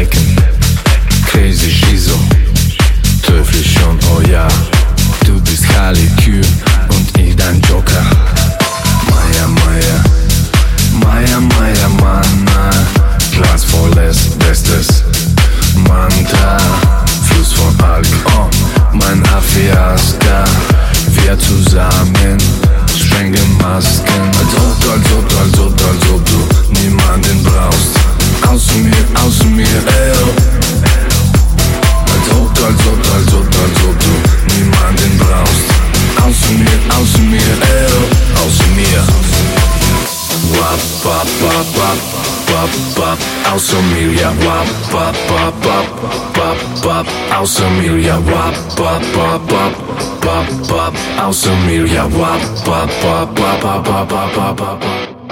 lecken. Crazy Schizo, teuflisch schon, oh ja. Du bist Harley Quinn und ich dein Joker. Maya, Maya, Maya, Maya, Mana. Glas volles, bestes Mantra. Fluss von Alk, oh, mein Afiaska. Wir zusammen sprengen Masken. Als ob du niemanden brauchst. Außer mir, ey. Als ob du niemanden brauchst. Außer mir, ey. Außer mir. Wap, wap, wap, wap, wap, wap. Außer mir, ja, wap, wap, wap, wap, wap, wap. Außer mir, ja, wap, wap, wap, wap, wap, wap. Außer mir, ja, wap, wap, wap, wap, wap, wap, wap, wap.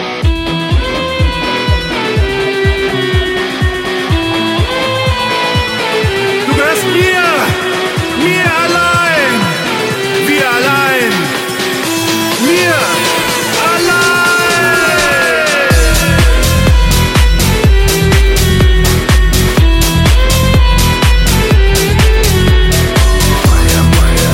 Du gehörst mir allein, wir allein, mir allein. Maya, Maya.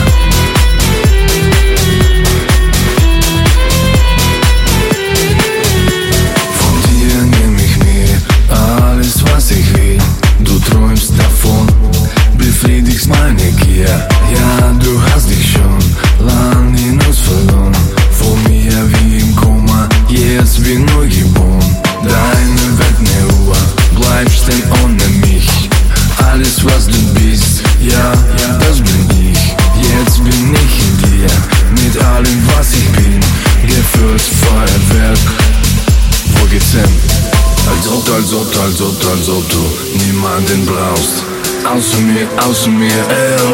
Von dir nehm ich mir alles, was ich will. Du träumst davon, befriedigst meine Gier. Ja, du hast dich schon lang in uns verloren. Vor mir wie im Koma, jetzt bin neu geboren. Deine Welt ne Uhr, bleibst denn ohne mich. Alles was du bist, ja, das bin ich. Jetzt bin ich in dir, mit allem was ich bin. Gefüllt Feuerwerk, wo geht's hin? Als ob du niemanden brauchst. Außer mir, ey.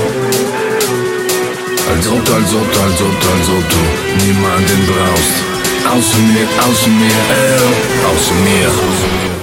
Als ob du niemanden brauchst. Außer mir, ey. Außer mir.